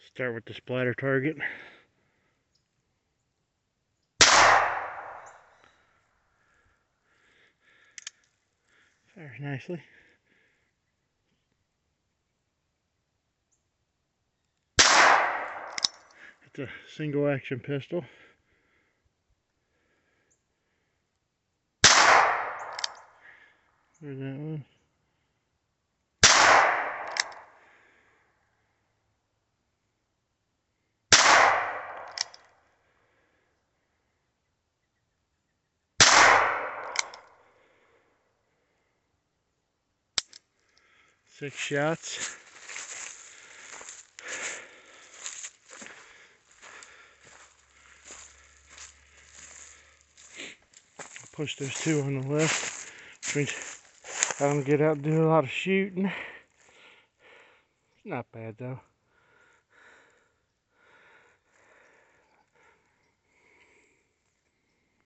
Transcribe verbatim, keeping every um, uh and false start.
Start with the splatter target. Fires nicely. It's a single action pistol. There's that one. Six shots. Push those two on the left, which means I don't get out and do a lot of shooting. It's not bad though.